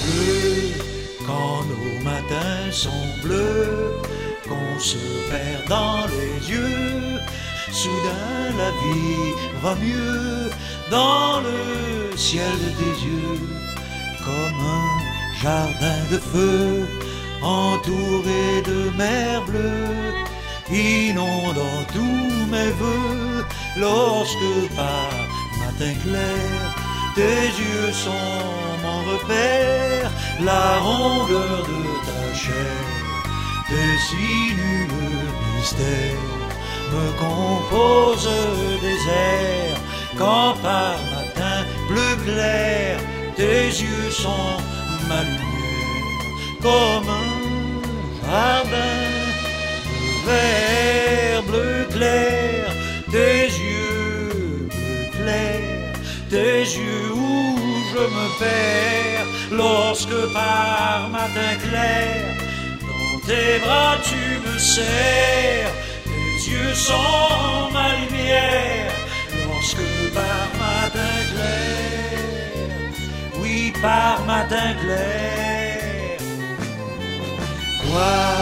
bleus, quand nos matins sont bleus, qu'on se perd dans les yeux. Soudain la vie va mieux dans le ciel des yeux, comme un jardin de feu entouré de mer bleue, inondant tous mes vœux. Lorsque par matin clair, tes yeux sont mon repère, la rondeur de ta chair, tes sinueux mystères me composent des airs. Quand par matin bleu clair, tes yeux sont ma lumière, comme un jardin de verre bleu clair, tes yeux bleu clair, tes yeux où je me perds. Lorsque par matin clair, dans tes bras tu me serres, tes yeux sont ma lumière. Lorsque par matin clair, oui par matin clair, toi